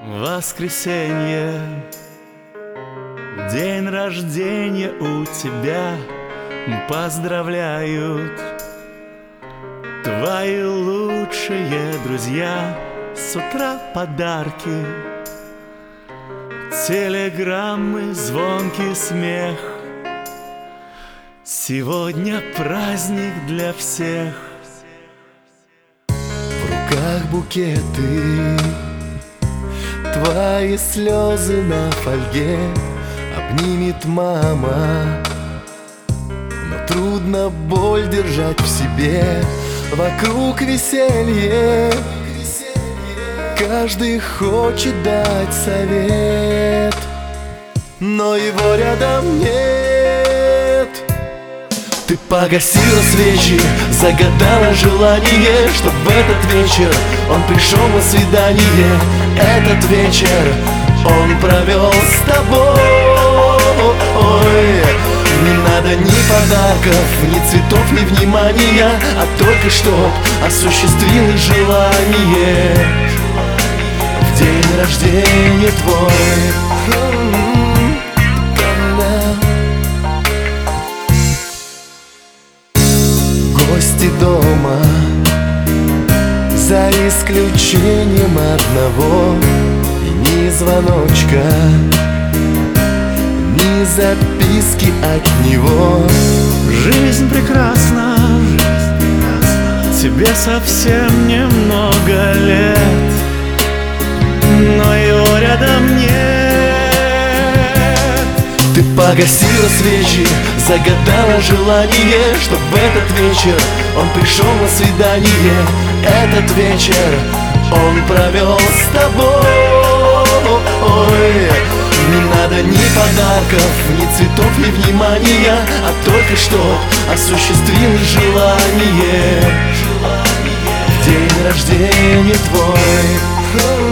Воскресенье, день рождения у тебя, поздравляют твои лучшие друзья. С утра подарки, телеграммы, звонкий смех. Сегодня праздник для всех. В руках букеты, твои слезы на фольге обнимет мама. Но трудно боль держать в себе. Вокруг веселье, каждый хочет дать совет, но его рядом нет. Ты погасила свечи, загадала желание, чтоб в этот вечер он пришел на свидание. Этот вечер он провел с тобой. Не надо ни подарков, ни цветов, ни внимания, а только чтоб осуществилось желание в день рождения твой. Гости дома, за исключением одного, и ни звоночка, ни записки от него. Жизнь прекрасна, тебе совсем немного лет, но его рядом нет. Ты погасила свечи, загадала желание, чтоб в этот вечер он пришел на свидание. Этот вечер он провел с тобой. Не надо ни подарков, ни цветов, ни внимания, а только чтоб осуществилось желание в день рождения твой.